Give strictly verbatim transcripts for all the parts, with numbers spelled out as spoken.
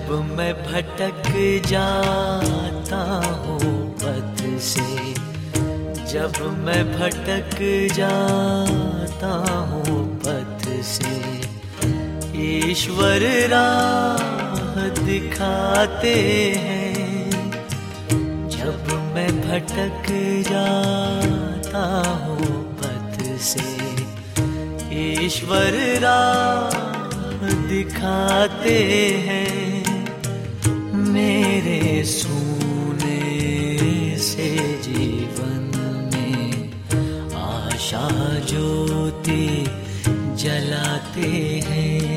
मैं भटक जाता हूँ पथ से, जब मैं भटक जाता हूँ पथ से, ईश्वर राह दिखाते हैं। जब मैं भटक जाता हूँ पथ से, ईश्वर राह दिखाते हैं। मेरे सूने से जीवन में आशा ज्योति जलाते हैं।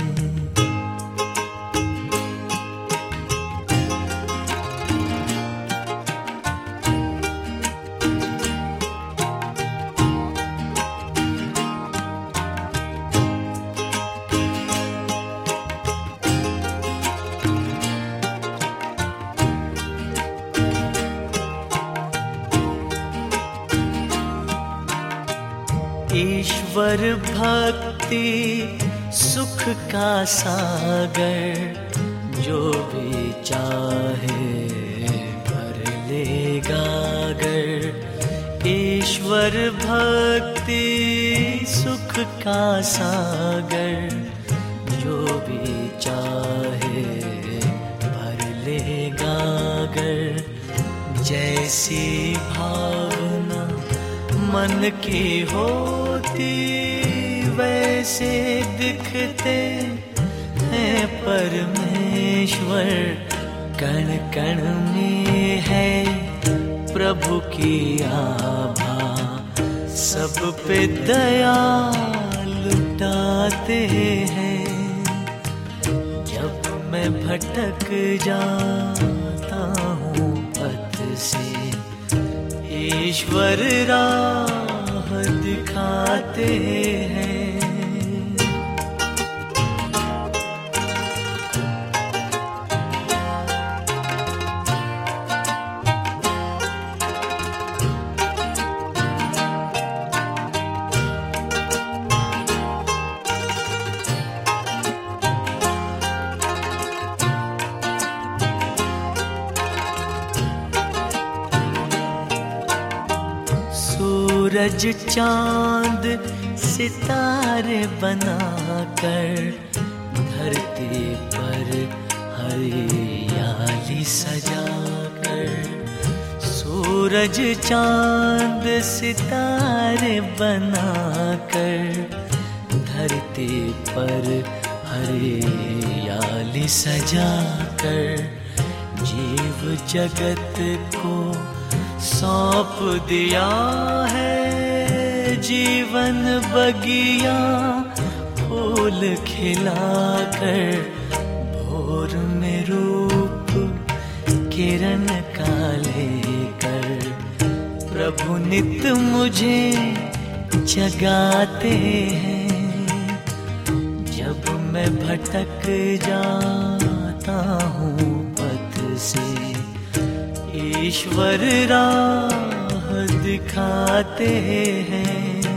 ईश्वर भक्ति सुख का सागर, जो भी चाहे भर लेगा गर। ईश्वर भक्ति सुख का सागर, जो भी चाहे भर लेगा गर। जैसी भावना मन की होती, वैसे दिखते हैं परमेश्वर। कण कण में है प्रभु की आभा, सब पे दया लुटाते हैं। जब मैं भटक जाता हूँ पथ से, ईश्वर राह दिखाते हैं। सूरज चांद सितारे बनाकर, धरती पर हरियाली सजाकर। सूरज चांद सितारे बनाकर, धरती पर हरियाली सजाकर। जीव जगत को सौंप दिया है जीवन बगिया, फूल खिलाकर। भोर में रूप किरण का लेकर, प्रभु नित मुझे जगाते हैं। जब मैं भटक जाता हूँ पथ से, ईश्वर राह दिखाते हैं।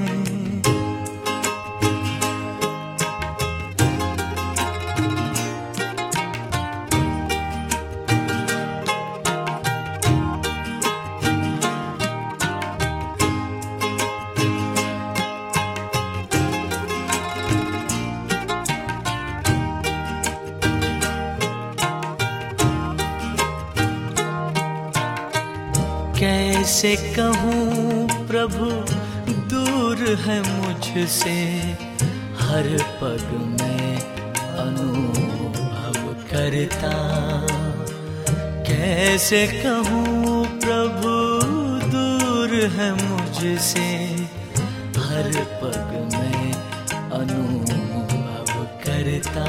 कैसे कहूँ प्रभु दूर है मुझसे, हर पग में अनुभव करता। कैसे कहूँ प्रभु दूर है मुझसे, हर पग में अनुभव करता।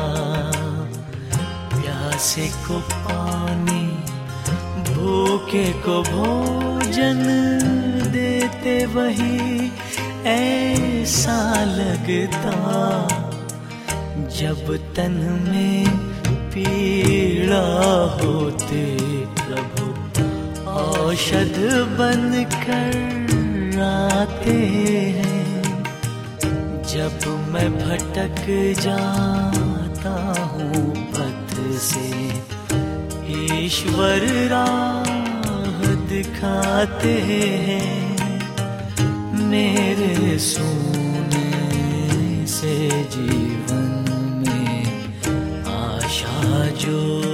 प्यासे को पानी, भूखे को भोजन देते वही ऐसा लगता। जब तन में पीड़ा होते, प्रभु औषध बनकर आते हैं। जब मैं भटक जाता हूँ पथ से ईश्वर राह दिखाते हैं। मेरे सोने से जीवन में आशा जो